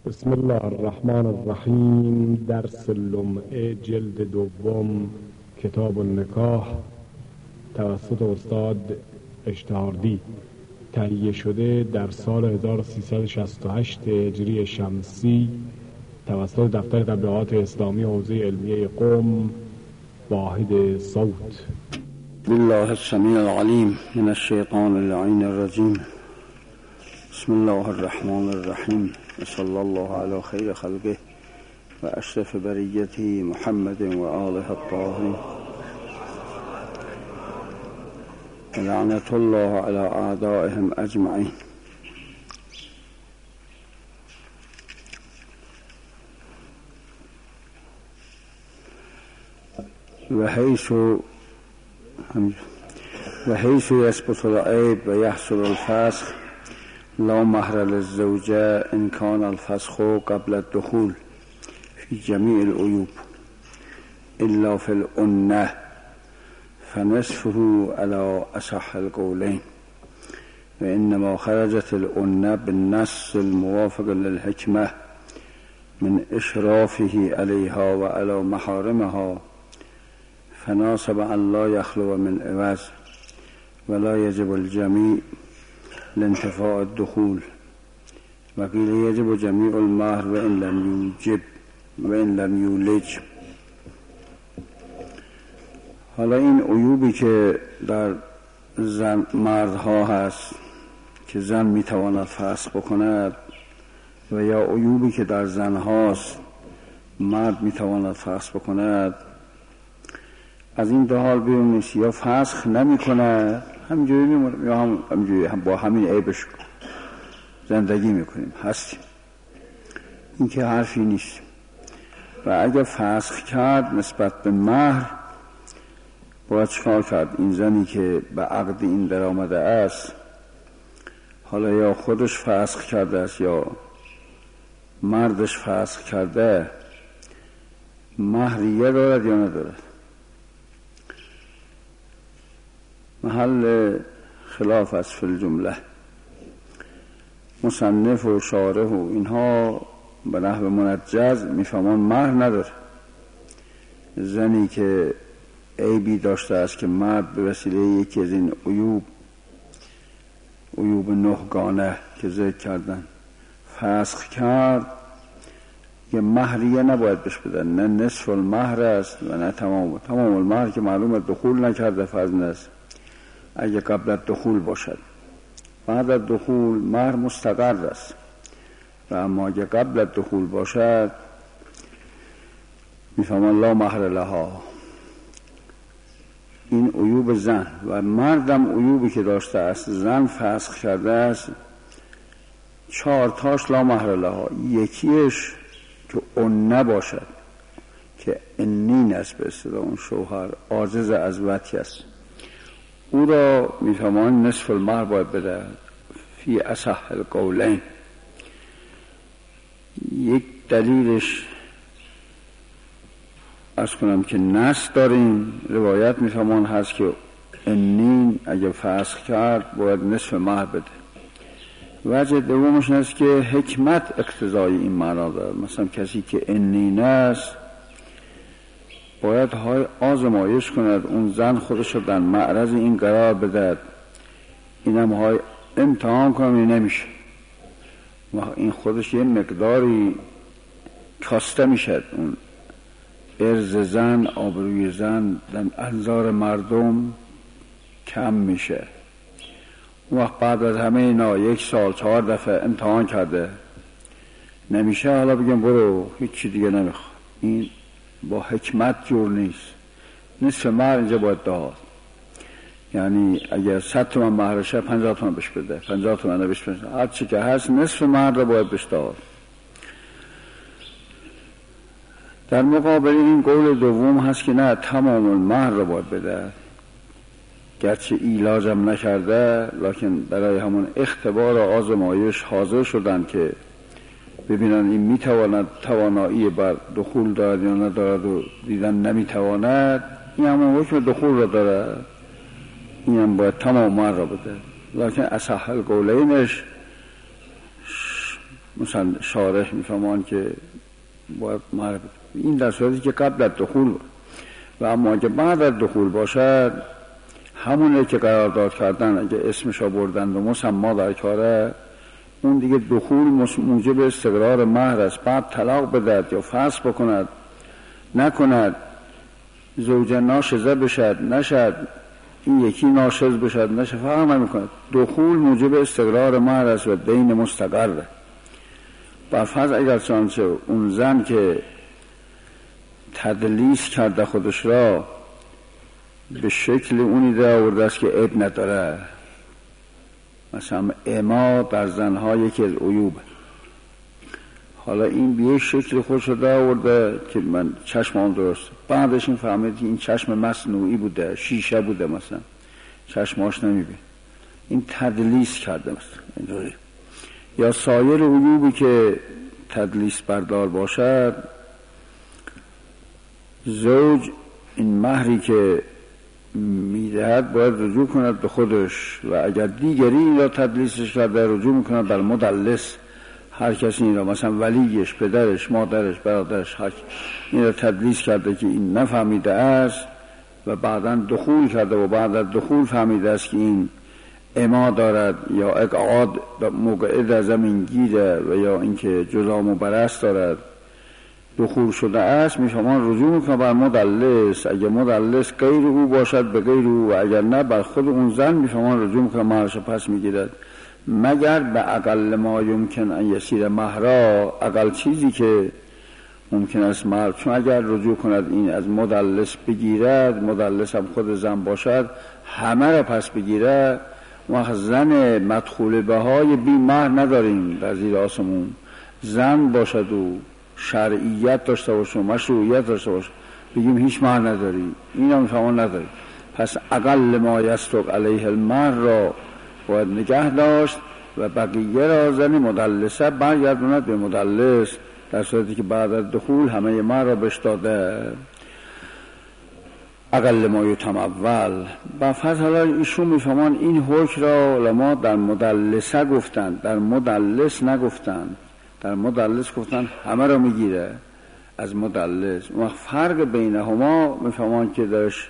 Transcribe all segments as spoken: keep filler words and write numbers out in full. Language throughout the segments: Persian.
بسم الله الرحمن الرحیم. درس لمعه جلد دوم کتاب النکاح توسط استاد اشتهاردی تهیه شده در سال هزار و سیصد و شصت و هشت هجری شمسی توسط دفتر تبلیغات اسلامی حوزه علمیه قم واحد صوت. بالله السمیع العلیم من الشیطان اللعین الرجیم. بسم الله الرحمن الرحیم و صلی الله علی خیر خلقه و اشرف بریته محمد و آله الطاهرین و لعنت الله علی اعدائهم اجمعین. و حیث و حیث یثبت العیب و یحصل الفسخ لا مهر للزوجه ان كان الفسخ قبل الدخول في جميع العيوب الا في الأنة فنصفه على اصح القولين، وانما خرجت الأنة بالنص الموافق للحكمة من اشرافه عليها وعلى محارمها، فناسب ان لا يخلو من عوض ولا يجب الجميع لانتفاع الدخول، وقيل يجب جميع المهر وإن لم يوجب وإن لم يولج. حالا این عیوبی که در زن مردها هست که زن میتواند فسخ بکند و یا عیوبی که در زن هاست مرد میتواند فسخ بکند، از این دو حال بیرون نیست. یا فسخ نمی کند همینجوری میمونه یا هم همینجوری هم با همین عیبش زندگی میکنیم هستیم. این که حرفی نیست. و اگر فسخ کرد نسبت به مهر باید چکار کرد؟ این زنی که به عقد این در آمده است، حالا یا خودش فسخ کرده است یا مردش فسخ کرده، مهریه دارد یا ندارد؟ محل خلاف است فی الجمله. مصنف و شارح و اینها به نحو منجز میفهمان مهر نداره. زنی که عیبی داشته است که مرد به وسیله یکی از این عیوب عیوب نهگانه که ذکر کردن فسخ کرد، یه مهریه نباید بهش بدن، نه نصف المهر است و نه تمام تمام المهر که معلومه دخول نکرده فرض است. اگه قبل از دخول باشد، بعد از دخول مهر مستقر است، و اما اگه قبل از دخول باشد میفهمان لا مهر لها. این عیوب زن. و مردم عیوبی که داشته است زن فسخ کرده است چهار تاش لا مهر لها. یکیش که اون نباشد که انین است، به اصطلاح اون شوهر عاجز از وطی است، او را میفهمان نصف المهر باید بده فی اصح القولین. یک دلیلش از کنم که نص داریم، روایت میفهمان هست که انین اگه فسخ کرد باید نصف مهر بده. وجه دومش هست که حکمت اقتضای این معنا دارد. مثلا کسی که انین است باید های آزمایش کند، اون زن خودش رو در معرض این قرار بدهد، اینم های امتحان کنم نمیشه و این خودش یه مقداری کاسته میشد. اون عرض زن، آبروی زن در انظار مردم کم میشه. اون وقت بعد از همه اینا یک سال چهار دفعه امتحان کرده نمیشه، حالا بگم برو هیچی دیگه نمیخواد. این با حکمت جور نیست. نصف مهر اینجا باید داد، یعنی اگر صد تومن مهرشه پنجاه تومن بهش بده، پنجاه تومن بهش بده، هر چی که هست نصف مهر رو باید بهش داد. در مقابل این قول دوم هست که نه، تمام المهر رو باید بده، گرچه ایلاجم نکرده لکن برای همون اختبار و آزمایش حاضر شدن که ببینن این میتواند توانایی بر دخول دارد یا ندارد، و دیدن نمیتواند، این همون حکم دخول را دارد، این هم باید تمام مهر را بده. لکن اصح القولینش مثلا شارح میفهمان که باید مهر بده. این در صورتی که قبل از دخول و اما که بعد از دخول باشد همونه که قرارداد کردن اگه اسمش آوردند و مسما در کاره اون دیگه دخول موجب استقرار مهر است. بعد طلاق بدهد یا فسخ بکند نکند، زوجه ناشزه بشد نشد، این یکی ناشز بشد نشد، فرق نمی‌کند. دخول موجب استقرار مهر است و دین مستقره. برفرض اگر چنانچه اون زن که تدلیس کرده خودش را به شکل اونی در آورده است که عیب نداره، مثلا اما در زنها یکی از عیوب، حالا این به یک شکل خودش را آورده که من چشمم درست، بعدش این فهمید که این چشم مصنوعی بوده، شیشه بوده، مثلا چشماش نمیبین، این تدلیس کرده مثلا اینجوری. یا سایر عیوبی که تدلیس بردار باشد، زوج این مهری که میدهد باید رجوع کند به خودش و اگر دیگری این را تدلیسش کرده رجوع میکند بر مدلس. هر کسی این را مثلا ولیش، پدرش، مادرش، برادرش، هر این را تدلیس کرده که این نفهمیده است و بعداً دخول کرده و بعد از دخول فهمیده است که این اما دارد یا اقعاد موقع در زمین گیره و یا اینکه جزام و برست دارد، دخول شده است، میفهمان رجوع میکنه بر مدلس. اگر مدلس غیر او باشد به غیر او و اگر نه بر خود اون زن، میفهمان رجوع میکنه مهرش پس میگیرد، مگر به اقل ما یمکن ان یسیر مهرا، اقل چیزی که ممکن است مهر. چون اگر رجوع کند این از مدلس بگیرد، مدلس هم خود زن باشد، همه را پس بگیرد، ما زن مدخول بهای بی مهر نداریم در زیر آسمون. زن باشد و شرعیت داشته باشه و مشروعیت داشته باشه، بگیم هیچ مهر نداری، این هم شما نداری. پس اقل ما یستق علیه المهر را باید نگه داشت و بقیه را زن مدلسه برگرداند به مدلس، در صورتی که بعد از دخول همه مهر را بهش داده. اقل ما یتمول. با فرض حالا ایشون میفهمان این حکم را علما در مدلسه گفتن، در مدلس نگفتن. در مدلس گفتن همه را میگیره از مدلس. و فرق بینهما میفهمان که درش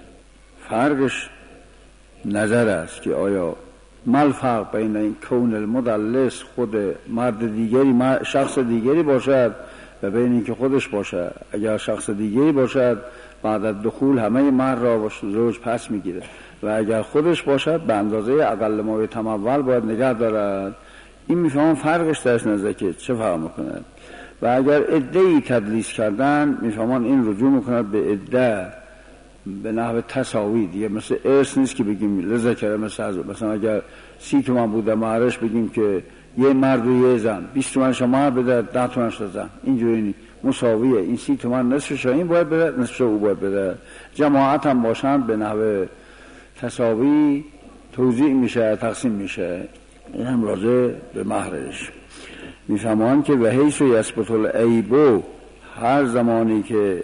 فرقش نظر است که آیا مال فرق بین این کون المدلس خود مرد دیگری، شخص دیگری باشد و بین این که خودش باشد. اگر شخص دیگری باشد بعد از دخول همه مهر را زوج پس میگیره و اگر خودش باشد به اندازه اقل ما یتمول باید نگه دارد. این میفهمم فرقش درش نظر که چه فرق میکنه. و اگر عده‌ای تدلیس کردن میفهمان این رجوع میکند به عده به نحو تساوی، دیگه مثل ارث نیست که بگیم لذکر مثل مثلا اگر سی تومن بوده مهرش بگیم که یه مرد و یه زن بیست تومن شما بده، ده تومن شما زن، اینجوری نیست، مساویه. این سی تومن نصفش این باید بده، نصفش او باید بده. جماعت هم باشند به نحو تساوی توزیع میشه، تقسیم میشه. این هم راجع به مهرش میفهمان که و حیث و یثبت العیب، هر زمانی که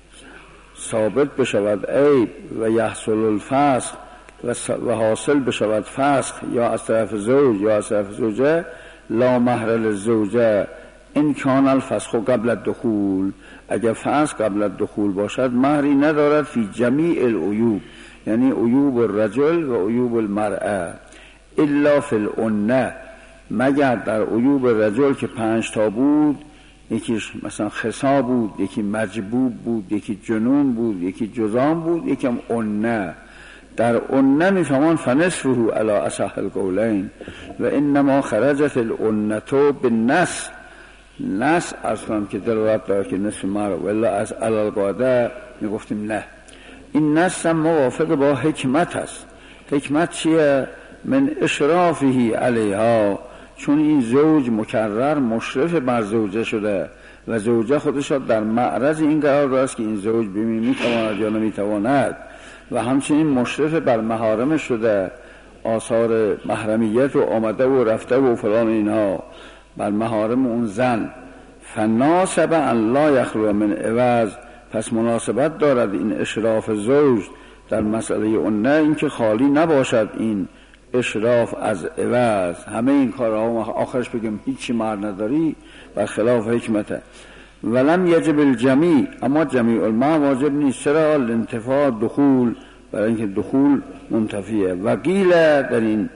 ثابت بشود عیب و یحصل الفسخ و حاصل بشود فسخ یا از طرف زوج یا از طرف زوجه، لا مهر للزوجه ان کان الفسخ قبل الدخول. اگر فسخ قبل الدخول باشد مهری ندارد فی جمیع العیوب، یعنی عیوب الرجل و عیوب المرأه، الا فی العنه، مگر در عیوب رجل که پنج تا بود، یکیش مثلا خصا بود، یکی مجبوب بود، یکی جنون بود، یکی جزام بود، یکی هم عنه. در عنه میفهمان فنصفه علی اصح القولین و انما خرجت العنه بالنص. نص اصلا که دلالت داره که نصف مهر و الا از الالقاعده میگفتیم نه. این نص هم موافق با حکمت است. حکمت چیه؟ من اشرافه علیها، چون این زوج مکرر مشرف بر زوجه شده و زوجه خودش در معرض این قرار داشت که این زوج ببینید میتواند یا نمیتواند و همچنین مشرف بر محارم شده، آثار محرمیت و آمده و رفته و فلان اینها بر محارم اون زن. فناسب ان لا یخلو من عوض، پس مناسبت دارد این اشراف زوج در مسئله اون نه اینکه خالی نباشد این اشراف از عوض، همه این کارها آخرش بگم هیچی مر نداری، برخلاف حکمته. ولم یجب الجمیع، اما جمیع الماء واجب نیست. چرا؟ الانتفاع دخول، برای اینکه دخول منتفیه. و قیل در این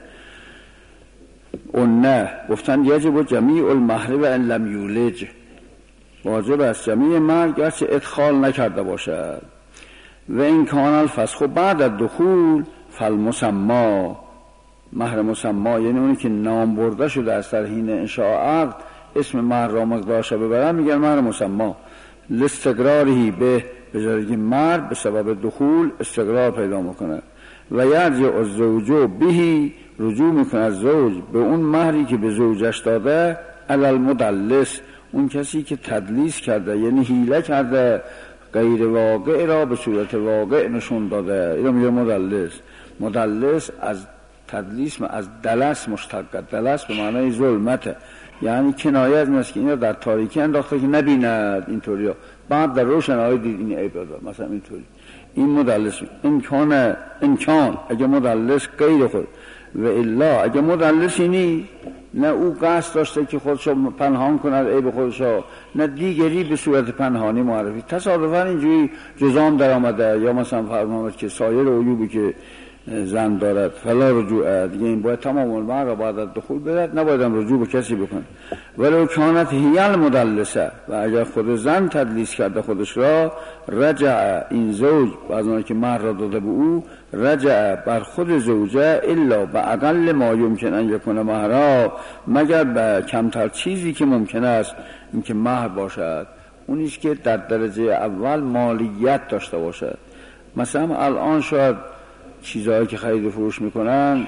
اون نه گفتن یجب جمیع المهر و ان لم یولج، واجب است جمیع مهر گرچه ادخال نکرده باشد. و این کان الفسخ بعد الدخول فالمسما، مهر مسما یعنی اونی که نام برده شده از در حین انشاء عقد، اسم مهر را مقدارش ببرن میگن مهر مسما. لاستقراری به بجرگی مهر به سبب دخول استقرار پیدا میکنه. و یرجع الزوج بهی، رجوع میکنه زوج به اون مهری که به زوجش داده، علی المدلس، اون کسی که تدلیس کرده یعنی حیله کرده، غیر واقع را به صورت واقع نشون داده، اینو میگه مدلس. مدلس از تدلیس از دلس مشتق، دلس به معنای ظلمته، یعنی کنایه از است که اینو در تاریکی انداخته که نبیند اینطوری ها، بعد در روشنایی دید این عیب داره، مثلا اینطوری. این مدلس امکان امکان اگه مدلس غیر خود، و الا اگه مدلسی نی، نه او قصد داشته که خودشو پنهان کند عیب خودشو، نه دیگری به صورت پنهانی معرفی، تصادفاً اینجوری جزام در آمده، یا مثلا فرمود که سایر عیوبی که زن دارد فلا رجوع، دیگه این باید تمام المهر را بعد از دخول بدهد، نباید رجوع به کسی بکنه. ولو کانت هی المدلسه، و اگر خود زن تدلیس کرده خودش را، رجع این زوج، بعضی که مهر را داده به او، رجع بر خود زوجه الا به اقل ما یمکن ان یکون مهرا، مگر به کمتر چیزی که ممکن است اینکه مهر باشد، اونیست که در درجه اول مالیت داشته باشد. مثلا الان شاید چیزهایی که خرید و فروش میکنن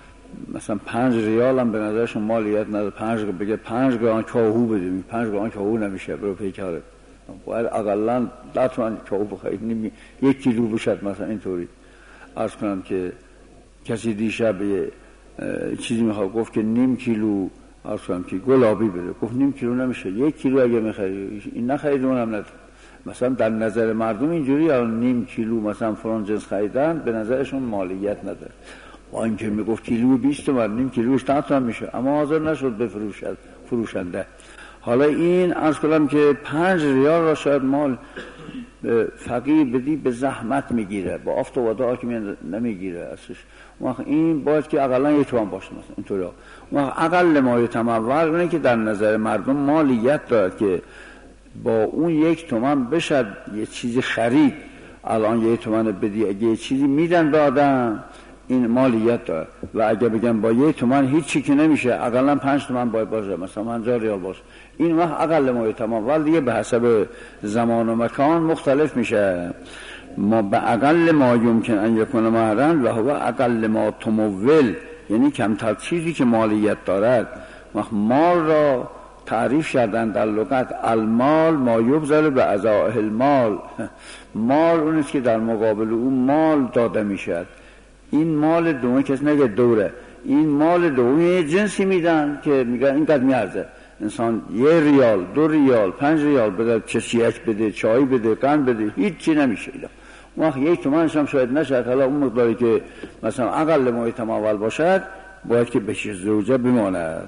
مثلا پنج ریال هم به نظرشون مالیت نداره، پنج بگه پنج گران کاهو بدیم، پنج گران کاهو نمیشه، برو پیکاره باید اقلا ده تومن کاهو بخرید، نمی... یک کیلو بشد مثلا اینطوری. عرض کنم که کسی دیشب یه چیزی میخواد، گفت که نیم کیلو، عرض کنم که گلابی بده، گفت نیم کیلو نمیشه، یک کیلو اگه میخری، این نخرید اونم نداره. مثلا در نظر مردم اینجوری، الان نیم کیلو مثلا فلان جنس خریدن به نظرشون مالیت نداره. با اینکه میگفت کیلو بیست تومن، نیم کیلوش ده تومن میشه، اما حاضر نشد بفروشد فروشنده. حالا این عرض کنم که پنج ریال را شاید مال فقیر بدی به زحمت میگیره، با آفت و واداع که نمیگیره اصلش، وقت این باید که اقلا یک تومن باشه مثلا اینطوری. وقت اقل مایه تمول اونه که در نظر مردم مالیت دارد که با اون یک تومن بشد یه چیزی خرید. الان یک تومن بدی اگه یه چیزی میدن به آدم، این مالیت داره. و اگه بگم با یک تومن هیچی که نمیشه، اقلا پنج تومن باید باشه، مثلا پنجاه ریال باشه، این وقت اقل مایه تمول دیگه به حسب زمان و مکان مختلف میشه. ما به اقل ما یمکن ان یکون مهرا و هو اقل ما تمول، یعنی کمتر چیزی که مالیت دارد. وقت مال را تعریف کردن در لغت، المال ما یبذل به ازائه المال، مال اونیست که در مقابل اون مال داده میشد. این مال دومی کسی نگه دوره، این مال دومی یه جنسی میدن که میگن اینقدر میارزه، انسان یه ریال، دو ریال، پنج ریال بده، چشیک بده، چای بده، قند بده، هیچ چی نمیشه. وقت یک تومنش هم شاید نشد، حالا اون مقداری که مثلا اقل مایه تمول باشد باید که به زوجه بماند.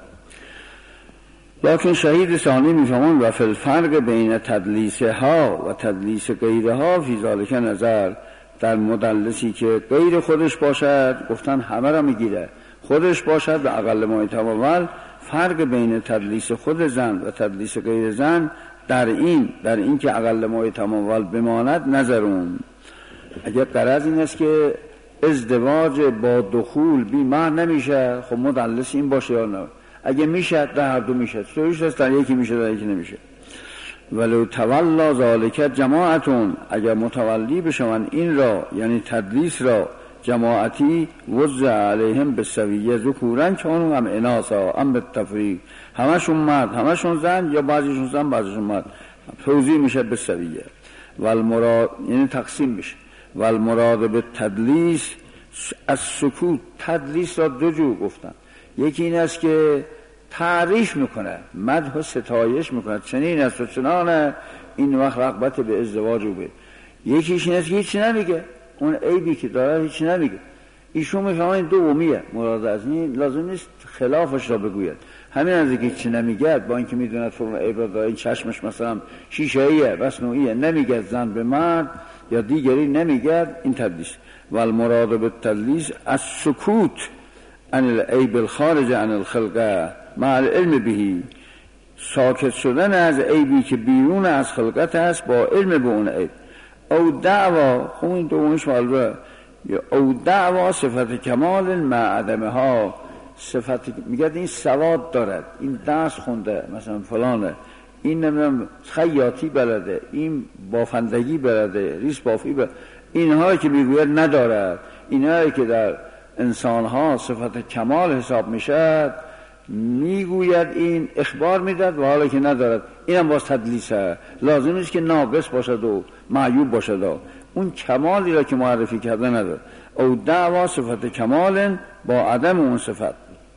لکن شهید ثانی میفهمون و فی الفرق بین تدلیس ها و تدلیس غیره ها فی ذالک نظر، در مدلسی که غیر خودش باشد گفتن همه را میگیره، خودش باشد و اقل مایه تمول، فرق بین تدلیس خود زن و تدلیس غیر زن در این در این که اقل مایه تمول بماند نظرون. اگر قرض این است که ازدواج با دخول بی مهر نمیشه، خب مدلس این باشه یا نه؟ اگه میشه در هر دو میشه، سویش هست در یکی میشه در یکی نمیشه. ولو تولا ذالک جماعتون، اگر متولی بشون این را یعنی تدلیس را جماعتی، وزع علیهم بالسویه ذکورا کانوا ام اناثا ام بالتفریق، همشون مرد همشون زن یا بعضیشون زن بعضیشون مرد، توزیع میشه بالسویه. والمراد یعنی تقسیم میشه. والمراد به تدلیس از سکوت، تدلیس را دو جور گفتن، یکی این است که تعریف میکنه، مدح و ستایش میکنه، چنین است و چنانه، این وقت رغبت به ازدواج رو به. یکیش این است که هیچ نمیگه، اون عیبی که داره هیچ نمیگه، ایشون میفهمن دومیه مراد از این، لازم نیست خلافش را بگوید. همین از اینکه چی نمیگد، با اینکه میدوند فرم عباد این چشمش مثلا شیشه‌ایه مصنوعیه، نمیگد زن به مرد یا دیگری نمیگد، این تدلیس. و المراد بالتدلیس از سکوت عن العیب الخارج عن الخلقه مع العلم بهی، ساکت شدن از عیبی که بیرون از خلقت است با علم به اون عیب. او دعوا، خب این دومش معلومه، او دعوا صفت کمال مع عدمه ها، صفت میگه این سواد دارد، این درس خونده مثلا فلانه، این نمیدونم خیاطی بلده، این بافندگی بلده، ریس بافی بلده، اینها که میگوید ندارد. اینهایی که در انسانها صفت کمال حساب میشد میگوید این اخبار میداد و حالا که ندارد، اینم باز تدلیسه. لازم نیست که ناقص باشد و معیوب باشد و اون کمالی را که معرفی کرده ندارد. او دعوا صفت کمال با عدم اون صفت،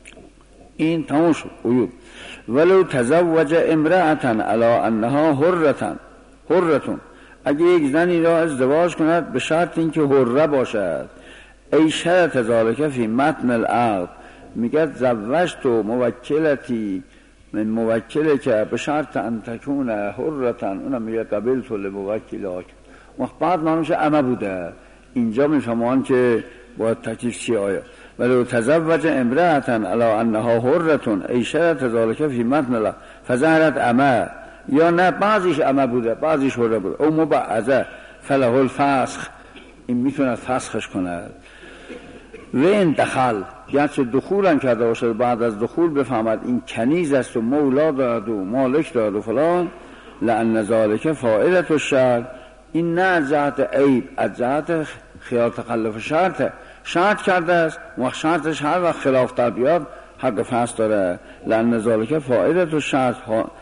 این تمام شد عیوب. ولو تزوج امرأتن علی انها حرتن حرتون، اگه یک زنی را ازدواج کند به شرط اینکه حره باشد، ای شرط ذالک فی متن العقد، میگه زوجت موکلتی من موکله که به شرط ان تکون حرتن، اونم میگه قبلت لموکلات، وقت بعد معلومشه اما بوده. اینجا میفهمان که باید تکلیف چی آیا. ولو تزوج امرأتن علی انها حرتون ای شرط ذالک فی متن العقد فظهرت اما، یا نه بعضیش اما بوده بعضیش حره بوده، او مبعضه فله الفسخ، این میتونه فسخش کند. و این دخل، گرچه دخول هم کرده باشد، بعد از دخول بفهمد این کنیز است و مولا دارد و مالک دارد و فلان، لأن ذالک فاعلة الشرط، این نه از جهت عیب، از جهت خیال تخلف شرط شرط کرده است، و شرطش هر وقت خلاف در بیاد حق فسخ داره. لأن ذالک فاعلة الشرط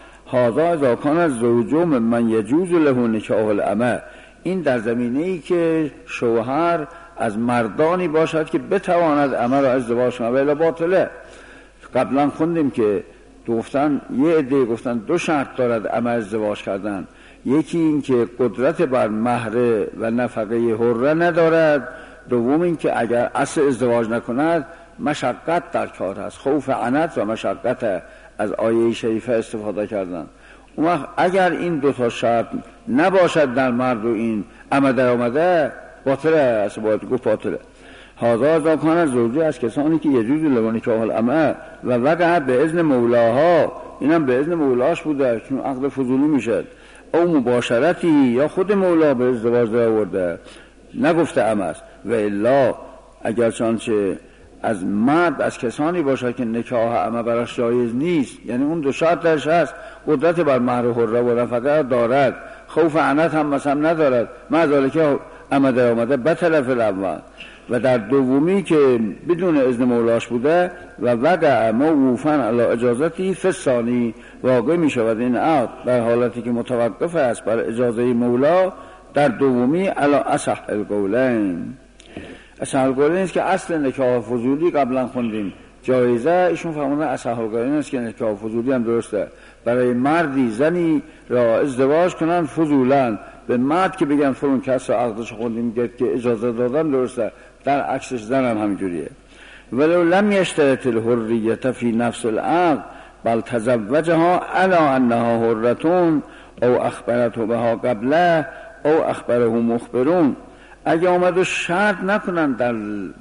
هذا اذا کان الزوج من یجوز له نکاح الامه، این در زمینه ای که شوهر از مردانی باشد که بتواند امه را ازدواج کند، ولی باطله. قبلا خوندیم که گفتن یه عده گفتن دو شرط دارد امه ازدواج کردن، یکی این که قدرت بر مهر و نفقه حره ندارد، دوم این که اگر اصل ازدواج نکند مشقت در کار هست، خوف عنت و مشقت، از آیه شریفه استفاده کردن. اون وقت اگر این دو تا شرط نباشد در مرد و این امه در آمده، باطله، اصلا باید گفت باطله. هذا زاکان زوجه از کسانی که یجوز له نکاح الامه و وقع به اذن مولاها، اینم به اذن مولاش بوده چون عقد فضولی میشد، او مباشرتی، یا خود مولا به ازدواج در آورده نگفته امه است. و الا اگر چنانچه از مرد از کسانی باشه که نکاح امه براش جایز نیست، یعنی اون دو شرط درش هست، قدرت بر مهر حره و نفقه دارد، خوف عنت هم مثلا ندارد، مع که امه در آمده بطل فی الاول، و در دومی که بدون اذن مولاش بوده و وقع موقوفا علی اجازتی فی الثانی، واقع می شود این عقد در حالتی که متوقف است بر اجازه مولا، در دومی علی اصح القولین. اصح القولین است که اصل نکاح فضولی قبلا خوندیم جایزه، ایشون فهمونه اصح القولین است که نکاح فضولی هم درسته، برای مردی زنی را ازدواج کنن فضولا، به مرد که بگن فرون کس را عقدش خوندیم گفت که اجازه دادن درسته، در عکسش زن هم همینجوریه. ولو لم یشترط الحریت فی نفس العقد بل تزوجها علی انها حرتون او اخبرته بها قبله او اخبره مخبرون، اگه آمد و شرط نکنن در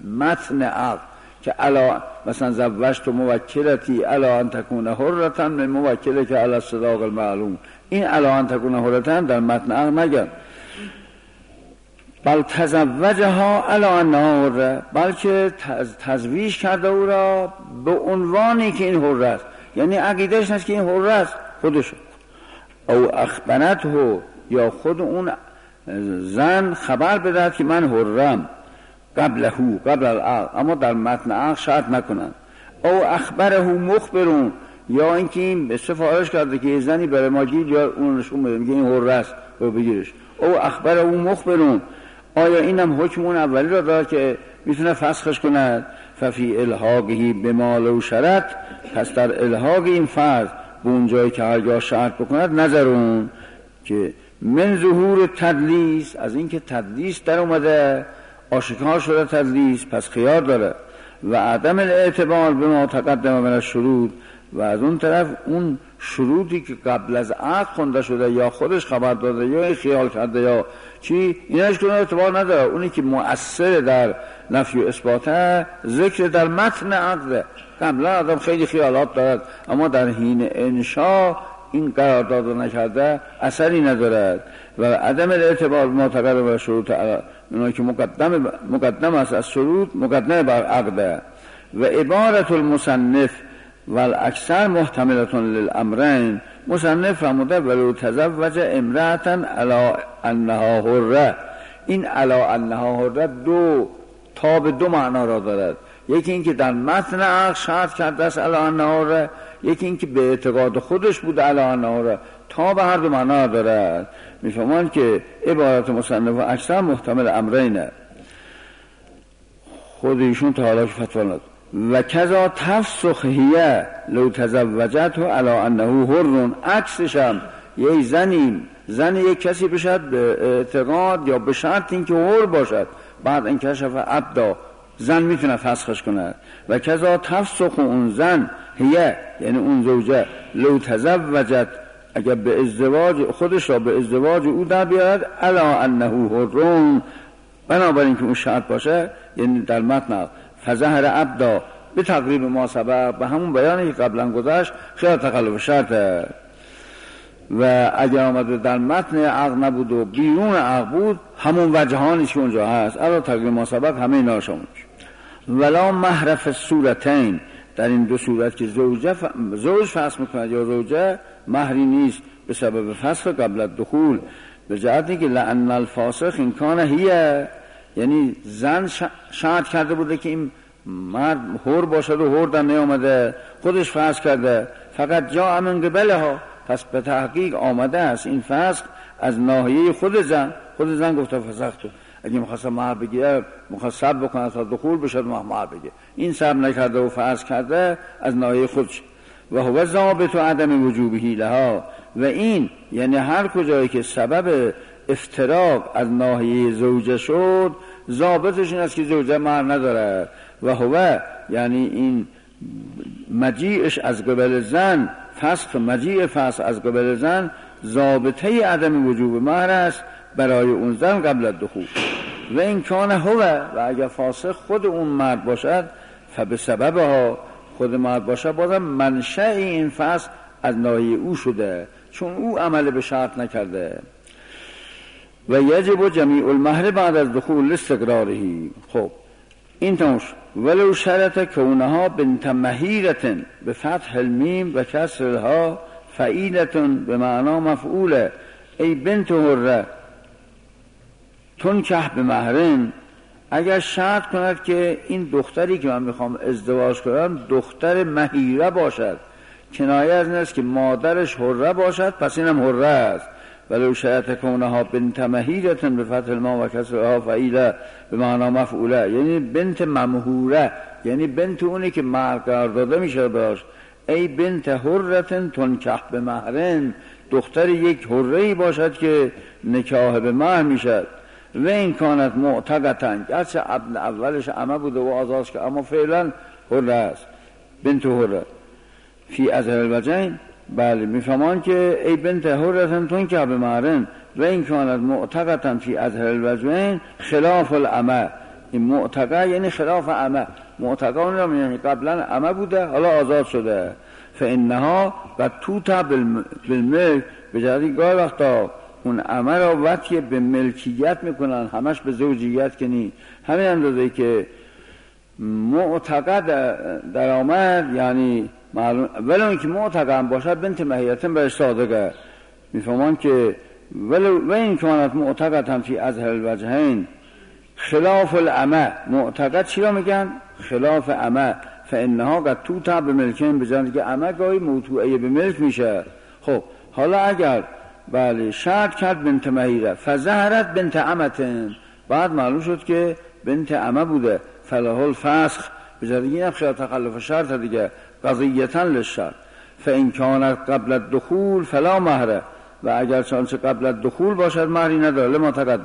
متن عقد که علا مثلا زوجت موکلتی علا ان تکون حرتن من موکله که علا صداق المعلوم، این علا ان تکون حرتن در متن عقد نگن، بل تزوجها علا انها حره، بلکه تزویج کرده او را به عنوانی که این حره است، یعنی عقیدهش نیست که این حره است خودش، او اخبرته، یا خود اون زن خبر بدهد که من حرم قبله قبل العقد، اما در متن عقد شرط نکنن. او اخبره مخبرون، یا اینکه این به سفارش کرده که زنی برای ما گیر، یا اون نشون بده میگه این حره است رو بگیرش. او اخبره مخبرون، آیا اینم حکم اون اولی را داره که میتونه فسخش کند؟ ففی الحاقهی به مال و شرط، پس در الحاق این فرض به اون جایی که هرگاه شرط بکند نظرون که من ظهور تدلیس، از اینکه تدلیس در اومده، آشکار شده تدلیس، پس خیار داره. و عدم الاعتبار به ما تقدم من الشروط، و از اون طرف اون شروطی که قبل از عقد خونده شده یا خودش خبر داده یا خیال کرده یا چی، اینش کنه اعتبار نداره. اونی که مؤثر در نفی و اثباته ذکر در متن عقده. قبلا آدم خیلی خیالات دارد اما در حین انشاء این قرار داده نکرده اثری ندارد. و عدم الاعتبار ما تقدم بر شروط اونایی که مقدم مقدم است از شروط مقدمه بر عقده. و عبارت المصنف والاکثر محتملتون للامرین، مصنف فرموده ولو تزوج امرأة علی انها حره. این علی انها حره دو تا به دو معنا را دارد. یکی این که در متن عقد شرط کرده است علی انها حره، یکی این که به اعتقاد خودش بود علی انها حره. تا به هر دو معنا دارد. میفهمان که عبارت مصنف و اکثر محتمل امرینه. خود ایشون تا حالا که فتوا نداد. و کذا تفسخ هیه لو تزوجته علی انه حر، عکسش هم یه زنی زن یک کسی بشد به اعتقاد یا به شرط اینکه حر باشد، بعد انکشف عبدا، زن میتونه فسخش کنه. و کذا تفسخ اون زن هیه یعنی اون زوجه لو تزوجت، اگر به ازدواج خودش را به ازدواج او در بیارد علی انه حر، بنابراین که اون شرط باشه، یعنی در متن فظهر عبدا به تقریب ما سبق، به همون بیانی که قبلا گذشت خیال تخلف شرطه. و اگر آمده در متن عقد نبود و بیرون عقد بود، همون وجهانی که اونجا هست علا تقریب ما سبق همه اینا شامل میشه. ولا محرف صورتین، در این دو صورت که زوجه ف... زوج فسخ میکنه یا زوجه، مهری نیست به سبب فسخ قبل الدخول، به جهتی که لأن الفاسخ این کانه هیه، یعنی زن شرط کرده بوده که این مرد حر باشد و حر در نیامده، خودش فسخ کرده، فقط جا من قبله ها، پس به تحقیق آمده است این فسخ از ناحیه خود زن. خود زن گفته فسخ تو، اگه مخواست مهر بگیره مخواست صبر بکنه تا دخول بشد مهر بگیره، این صبر نکرده و فسخ کرده از ناحیه خودش. و هو ضابط و عدم وجوبه لها، و این یعنی هر کجایی که سبب افتراق از ناحیه زوجه شد، ضابطش این است که زوجه مهر نداره. و هو یعنی این مجیعش از قبل زن، فسخ مجیع فسخ از قبل زن ضابطه عدم وجوب مهر است برای اون زن قبل الدخول. و این کان هو، و اگر فاسق خود اون مرد باشد، فبه سبب ها، خود مرد باشد، بازم منشأ این فسخ از ناحیه او شده، چون او عمل به شرط نکرده. و یجب جمیع المهر بعد از دخول استقرارهی. خب این تموش. ولو شرط کونها بنت مهیرتن به فتح المیم و کسرها فعیلتن به معنا مفعوله، ای بنت حره تنکح به مهرن، اگر شرط کند که این دختری که من میخوام ازدواج کنم دختر مهیره باشد، کنایه از این است که مادرش حره باشد، پس اینم حره است. ولو شرط کونها بنت مهیرتن به فتح المیم و کسرها فعیله به معنا مفعوله، یعنی بنت ممهوره، یعنی بنت اونی که مهر قرار داده میشه براش. ای بنت حرتن تنکح به مهرن، دختر یک حره‌ای باشد که نکاح به مهر میشد. و این کانت معتقتن، گرچه اولش عمه بوده و آزاز که اما فعلا حره است، بنت حره فی اظهر الوجهین. بله میفهمان که ای بنت حرتن تنکح به مهرن و این کانت معتقتن فی اظهر الوجهین خلاف العمه. این معتقه یعنی خلاف عمه، معتقه اون یعنی قبلا عمه بوده حالا آزاد شده. فانها و توتا بالملک، به جهتی گاه وقتا اون عمه را وطی به ملکیت میکنن، همش به زوجیت کنی، همین اندازه که معتقد در آمد، یعنی معلوم ولو اینکه معتقد باشد بنت مهیرتن برش صادقه. میفهمان که ولو و این کانت معتقد هم فی اظهر الوجهین خلاف العمه، معتقد چی را میگن؟ خلاف عمه. فانها قد توتا به ملکین، به جهتی که عمه گاهی موطوعه به ملک میشه. خب حالا اگر بله شرط کرد بنت مهیره فظهرت بنت عمتن، بعد معلوم شد که بنت عمه بوده، فله الفسخ، به جهتی اینم خیال تخلف شرط دیگه، قضیتا للشرط. فان کانت قبل الدخول فلا مهره، و اگر چانچه قبل الدخول باشد مهری نداره، لما تقدم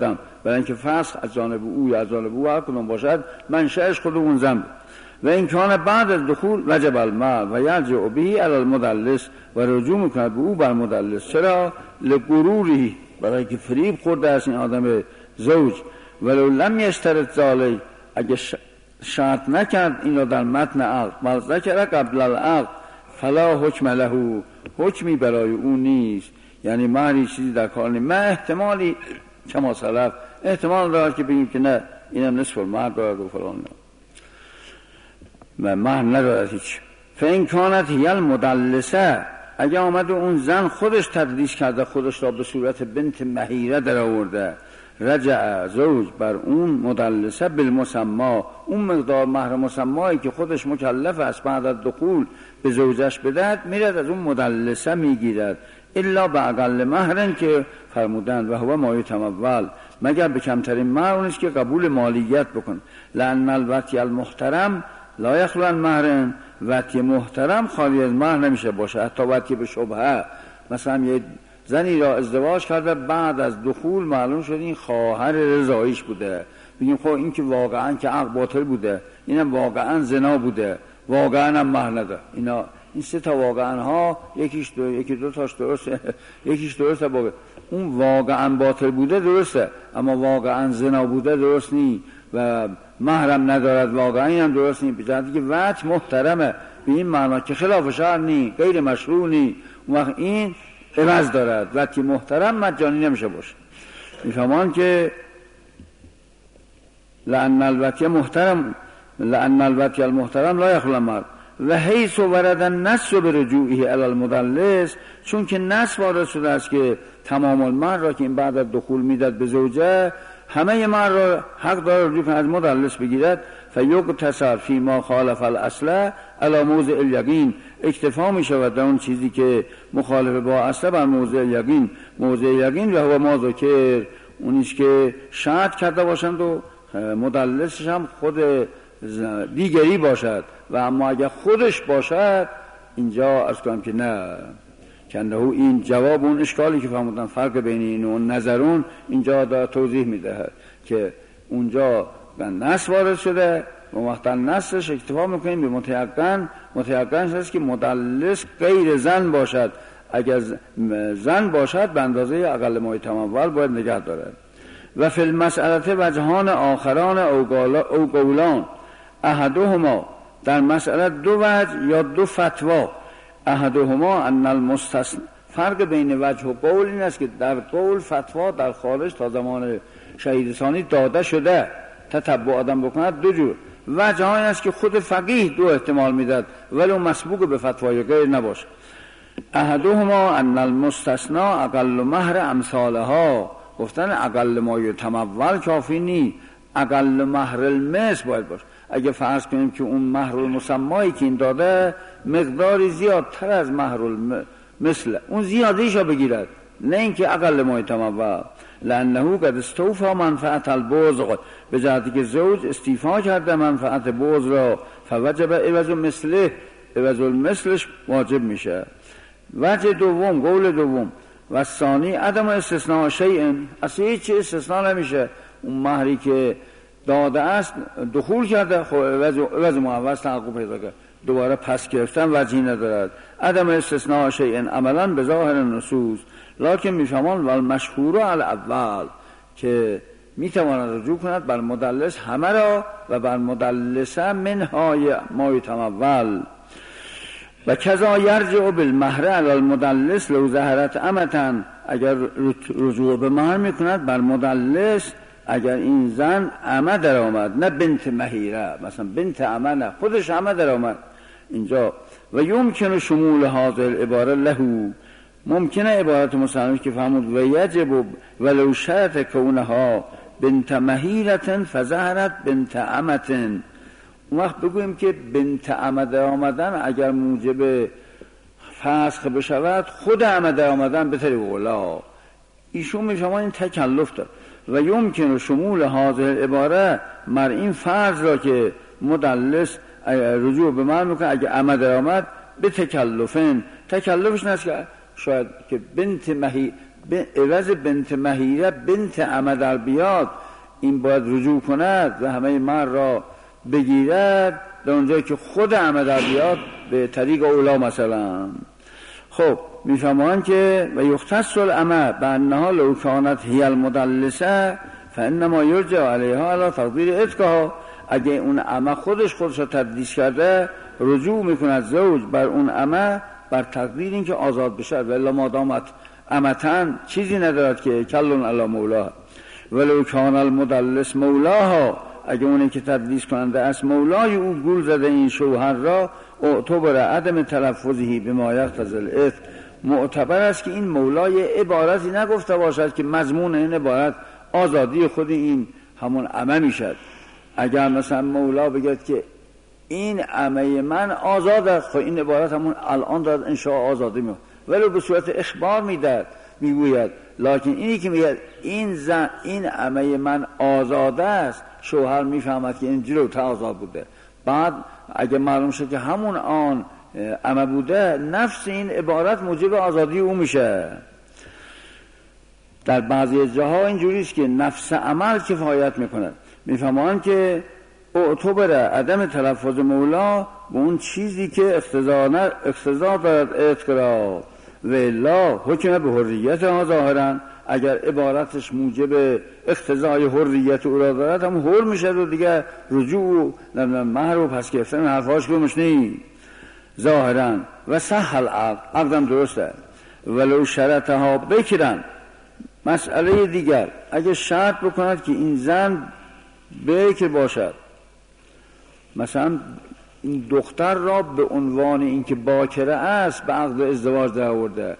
برای اینکه فسخ از جانب او یا از جانب او هر کدوم باشد منشأش خود اون زن بود. و این کان بعد از دخول وجب الماء و یرجع به علی المدلس و رجوع میکند به او بر مدلس. چرا؟ لغروری، برای که فریب خورده است این آدم زوج. ولو لم یشترط ذالک، اگه شرط نکرد اینو در متن عقد بل ذکر قبل العقد فلا حکم له، حکمی برای او نیست. یعنی مهری چیزی در کار نیست. من احتمالی کما سلف احتمال دارد که بگیم که نه اینم نصف المهر دارد و فلان، نه و مهر ندارد هیچ. فین کانت هی المدلسه، اگه آمده اون زن خودش تدلیس کرده، خودش را به صورت بنت مهیره در آورده، رجع زوج بر اون مدلسه بالمسما، اون مقدار مهر مسمایی که خودش مکلف است بعد از دخول به زوجش بدهد، میرد از اون مدلسه میگیرد. الا به اقل مهرن که فرمودند و هو ما یتمول، مگر به کمترین مهر اونیست که قبول مالیت بکن. لان الوتی المحترم لا یخلو مهرن، وتی محترم خالی از مهر نمیشه باشه. حتی وتی به شبهه، مثلا یه زنی را ازدواج کرده بعد از دخول معلوم شد این خواهر رضاییش بوده، بگیم خب این که واقعا که عقد باطل بوده، اینم واقعا زنا بوده، واقعا هم مهر نده. اینا این سه تا واقعا ها یکیش دو یکی دو تاش درسته یکیش درسته، با اون واقعا باطل بوده درسته، اما واقعا زنا بوده درست نی و محرم ندارد، واقعا هم درست نی. بجاتی که وجه محترمه به این معنا که خلاف شرع نی، غیر مشروع نی، اون وقت این عوض دارد. وقتی محترم مجانی نمیشه باشه. میفهمان که لأن الوتی محترم لأن الوتی المحترم لا یخلو المهر و حیث ورد النص برجوعه علی المدلس، چون که نص وارد شده است که تمام المهر را که این بعد از دخول میداد به زوجه، همه مهر را حق داره رجوع از مدلس بگیرد. فیقتصر فی ما خالف الاصل علی موضع الیقین، اکتفا می شود در اون چیزی که مخالف با اصل بر موضع الیقین. موضع الیقین و هو ما ذکر، اونیست که شرط کرده باشند و مدلسش هم خود دیگری باشد، و اما اگر خودش باشد اینجا از کنم که نه کنده این جواب اون اشکالی که فرمودن فرق بین این و نظرون اینجا دا توضیح میده که اونجا نص وارد شده و وقتا نصش اکتفا میکنیم به متیقن. متیقن هست که مدلس غیر زن باشد، اگر زن باشد به اندازه اقل ما یتمول باید نگه دارد. و فی المسئله وجهان آخران او قولان احدهما، در مسئله دو وجه یا دو فتوا. احدهما ان المستثنى، فرق بین وجه و قول این است که در قول فتوا در خارج تا زمان شهید ثانی داده شده، تتبع آدم بکند دو جور. وجه ها این است که خود فقیه دو احتمال میداد ولی مسبوق به فتوای غیر نباشه. احدهما ان المستثنى اقل مهر امثالها، گفتن اقل ما یتمول کافی نی، اقل مهر المثل باید باشه. اگه فرض کنیم که اون مهر المسمایی که این داده مقداری زیادتر از مهر المثل، اون زیادیشو بگیرد، نه اینکه اقل ما یتمول. لانه قد استوفى منفعت البوز، به جهتی که زوج استیفا کرده منفعت بوز را، فوجب عوض مثله، عوض المثلش واجب میشه. وجه دوم، قول دوم، و ثانی عدم استثناء شیء، اصلا هیچ چیز استثناء نمیشه. اون مهری که داده است دخول کرده، خب عوض معوض تحقق پیدا کرد، دوباره پس گرفتن وجهی ندارد. عدم استثناء شیء عملا به ظاهر النصوص، لکن میفهمان والمشهور علی الاول، که میتواند رجوع کند بر مدلس همه را و بر مدلسه منهای ما یتمول. و کذا یرجع بالمهر علی المدلس لو ظهرت امتا، اگر رجوع به مهر میکند بر مدلس اگر این زن امه در آمد، نه بنت مهیره، مثلا بنت امه، نه خودش امه در آمد اینجا. و یمکن شمول هذه العباره له، ممکنه عبارت مصنف که فرمود و یجب ولو شرط کونها بنت مهیرة فظهرت بنت امة، اون وقت بگوییم که بنت امه در آمدن اگر موجب فسخ بشود، خود امه در آمدن به طریق اولا. ایشون میفهمن این تکلف داره. و یمکن شمول هذه العباره مر این فرض را که مدلس رجوع به مهر میکنه اگه امه در آمد به تکلفن، تکلفش نیست که شاید که بنت مهی به عوض بنت مهیره بنت عمه در بیاد، این باید رجوع کند و همه مر را بگیرد در اونجایی که خود عمه در بیاد به طریق اولا مثلا. خب میفهمان که و یختص العمه بانها لو کانت هی المدلسه فانما یرجع علیها علی تقدیر اتقها، اگه اون عمه خودش خودش رو تدلیس کرده رجوع میکند زوج بر اون عمه بر تقدیر این که آزاد بشه، ولی ما دامت عمتن چیزی ندارد که کلون علی مولا. ولو کان المدلس مولاها، اگه اونی که تدلیس کننده از مولای او گول زده این شوهر را، اعتبر عدم تلفظی به ما یقتضی الاثم، معتبر است که این مولای عبارتی نگفته باشد که مضمون این عبارت آزادی خود این همون عمه میشد. اگر مثلا مولا بگید که این عمه من آزاد است، خب این عبارت همون الان داد انشاء آزادی می، ولو به صورت اخبار میداد میگوید، لکن اینی که میگه این زن این عمه من آزاده است، شوهر میفهمد که این جلو تا آزاد بوده. بعد اگه معلوم شد که همون آن عمه بوده، نفس این عبارت موجب آزادی او میشه. در بعضی جاها اینجوری است که نفس عمل کفایت میکند. میفهمان که اعتبر عدم تلفظ مولا به اون چیزی که اقتضا دارد اعتقاد و الا حکم به حریت ها ظاهرا، اگر عبارتش موجب اقتضای حریت او را دارد هم حر میشه و دیگه رجوع و مهر و پس گرفتن حرفاش بمش نی ظاهرا. و صح العقد، عقدم درسته. ولو شرطها بکرن، مسئله دیگر اگر شرط بکند که این زن بکر باشد، مثلا این دختر را به عنوان اینکه باکره است به عقد ازدواج در آورده،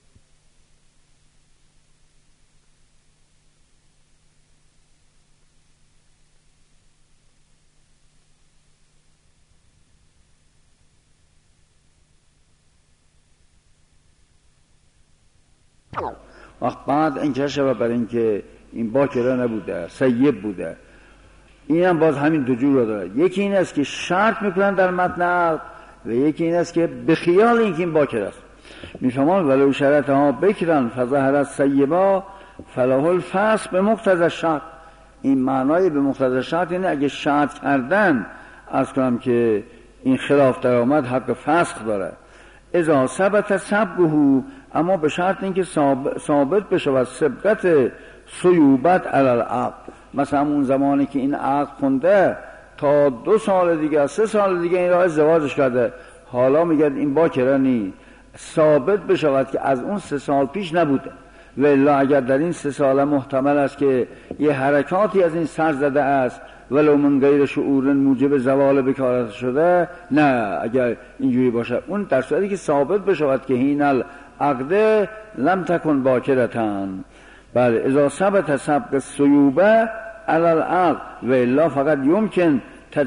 وقت بعد این شبه بر اینکه این باکره نبوده، سیب بوده، این هم باز همین دو جور رو داره. یکی این است که شرط میکنن در متن عقد و یکی این است که به خیال اینکه این باکر است. میفهمان ولو شرط ها بکرن فظهرت سیبا فلاح الفسق به مقتضی شرط. این معنای به مقتضی شرط اینه اگه شرط کردن از کنم که این خلاف در آمد حق فسق داره. اذا ثبت سبقه، اما به شرط اینکه ثابت بشه و سبقت سیوبت علی العقد. مثلا اون زمانی که این عقد خونده تا دو سال دیگه سه سال دیگه این را ازدواجش کرده، حالا میگه این باکره نی، ثابت بشود که از اون سه سال پیش نبوده. و الا اگر در این سه سال محتمل است که یه حرکاتی از این سر زده است ولو من غیر شعور موجب زوال بکارت شده، نه اگر اینجوری باشه اون در صورتی که ثابت بشود که هین العقد لم تکن باکرتن. بله اذا ثبت سبق السیوبه علی العقد و الا فقط یمکن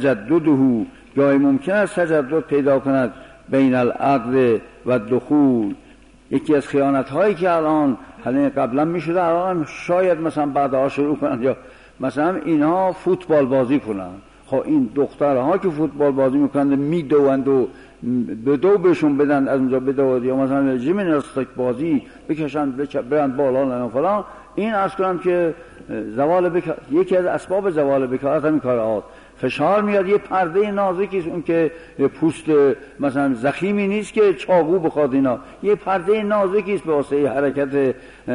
تجدده، گاهی ممکن است تجدد پیدا کند بین العقد و دخول. یکی از خیانت هایی که الان حالا قبلا میشده الان شاید مثلا بعدها شروع کنند، یا مثلا اینها فوتبال بازی کنند، خب این دخترها که فوتبال بازی میکنند میدوند و به دو بهشون بدن از اونجا بدوند، یا مثلا ژیمناستیک بازی بکشن برند بالا فلان، این از کنم که زوال بکار، یکی از اسباب زوال بکارت همین کارهاست. فشار میاد، یه پرده نازکی است اون که پوست مثلا زخیمی نیست که چاقو بخواد اینا، یه پرده نازکی است به واسطه حرکت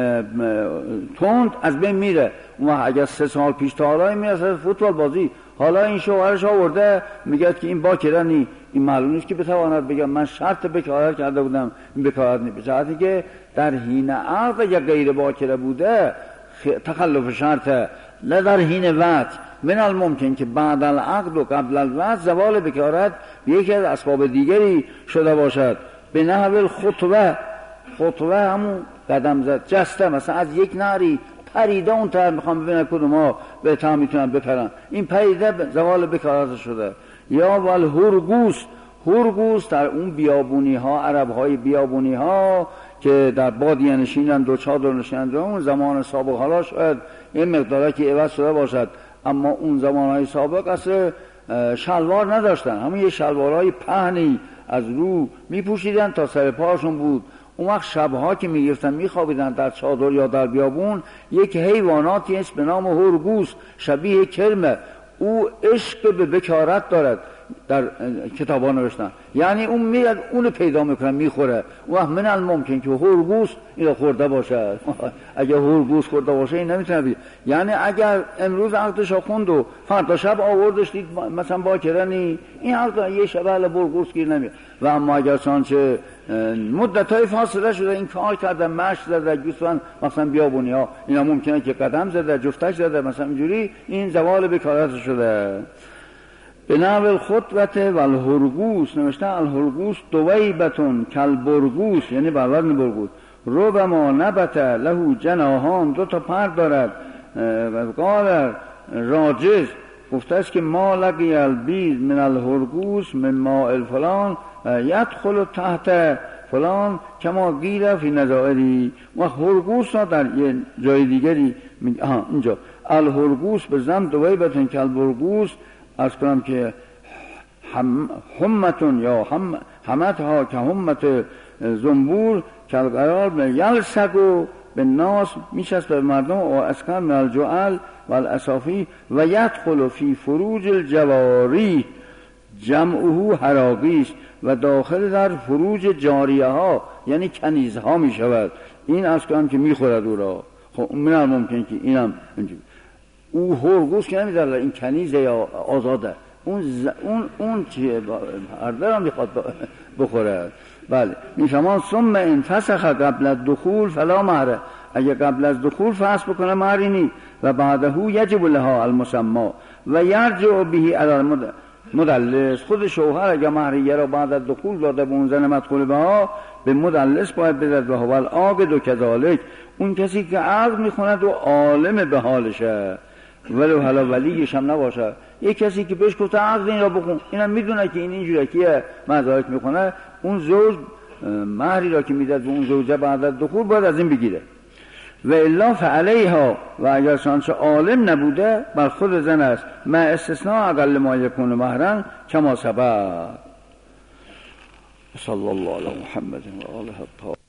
تند از بین میره. اون اگر سه سال پیش تا حالا میاد فوتبال بازی، حالا این شوهرش آورده میگه که این باکره نی، این معلوم نیست که بتواند بگم من شرط بکارت کرده بودم این بکارت نی، بچه که در حین عقد یا غیر باکره بوده تخلف شرطه، نه در حین وقت. من الممکن که بعد العقد و قبل الوقت زوال بکارت یکی از اسباب دیگری شده باشد. به نحو الخطوه، خطوه همون قدم زد جسته، مثلا از یک نری پریده اون طرف میخوام ببینه کدوم ها بهتر میتونن بپرن، این پریده زوال بکارت شده. یا ول هرگوس، هرگوس در اون بیابونی ها، عرب های بیابونی ها که در بادیه نشینن دو چادر نشینن، اون زمان سابق حالا شاید این مقداره که عوض شده باشد، اما اون زمانهای سابق اصلا شلوار نداشتن، همون یه شلوارهای پهنی از رو میپوشیدن تا سر پاشون بود. اون وقت شبها که میگرفتن میخوابیدن در چادر یا در بیابون، یک حیواناتی است به نام هرگوس، شبیه کرمه، او عشق به بکارت دارد، در کتابا نوشتن، یعنی اون میاد اونو پیدا میکنه میخوره. و من الممکن که هرگوس اینو خورده باشه. اگه هرگوس خورده باشه این نمیتونه بید. یعنی اگر امروز عقدش خوند و فردا شب آوردش دید مثلا باکرنی، این عقد یه شب اهل برگوس گیر نمیاد. و اما اگر چانچه مدت های فاصله شده این کار کرده، مشت زده، گوسفند مثلا بیابونی ها اینا ممکنه که قدم زده، جفتش زده، مثلا اینجوری، این زوال بکارت شده. به نحو الخطوت و الهرگوس نوشته الهرگوس دویبتون کالبرگوس، یعنی برورد برگوس. ربما نبت له جناحان، دو تا پر دارد. و قال راجز گفته است که ما لقی البیض من الهرگوس من ماء الفلان یدخل تحت فلان کما قیل فی نظائری. و هرگوس را در یه جای دیگری آها اینجا الهرگوس به زم دویبتون کالبرگوس از کنم که هم همتون یا هم همت ها که همت زنبور که قرار یلسگو به ناس میشست به مردم و اسکن من الجعل و الاسافی و یدخل فی فروج الجواری جمعه حراقیش، و داخل در فروج جاریه ها یعنی کنیزه ها می شود. این از کنم که می خورد او را. خب من ممکن که اینم اینجوری او هرگوس که نمیداره این کنیزه یا آزاده، اون ز... اون اون چیه هرده را میخواد بخوره. بله میفهمان ثم ان فسخ قبل الدخول فلا مهر، اگه قبل از دخول فسخ بکنه مهری نی. و بعده یجب لها المسما و یرجع به علی مدلس. خود شوهر اگه مهریه را بعد از دخول داده به اون زن مدخول بها، به مدلس باید بدهد. و هو العاقد و کذالک، اون کسی که عقد میخوند و عالم به حالشه، ولو حالا ولیش هم نباشه، یک کسی که بهش گفته عقد این را بخون، اینم میدونه که این اینجوریه که مزایت میکنه، اون زوج مهری را که میداد به اون زوجه بعد از دخول باید از این بگیره. و الا فعلیها، و اگر شانش عالم نبوده بر خود زن است، ما استثناء اقل ما یکون مهرن کما سبق. صلی الله علی محمد و آله الطاهرین.